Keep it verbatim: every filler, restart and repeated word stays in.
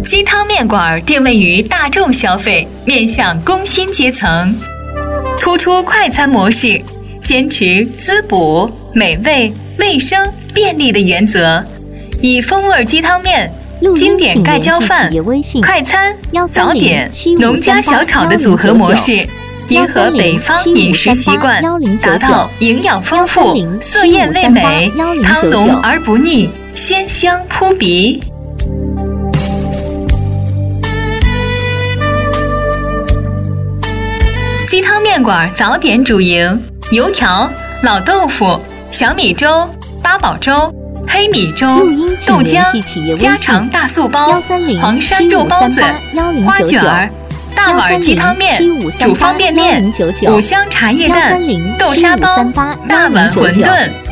鸡汤面馆定位于大众消费，面向工薪阶层，突出快餐模式，坚持滋补、美味、卫生、便利的原则，以风味鸡汤面、经典盖浇饭、快餐、早点、农家小炒的组合模式，迎合北方饮食习惯，达到营养丰富、色艳味美、汤浓而不腻、鲜香扑鼻。鸡汤面馆早点主营：油条、老豆腐、小米粥、八宝粥、黑米粥、豆浆、家常大素包、黄山肉包子、花卷儿、大碗鸡汤面、煮方便面、五香茶叶蛋、豆沙包、大碗馄饨。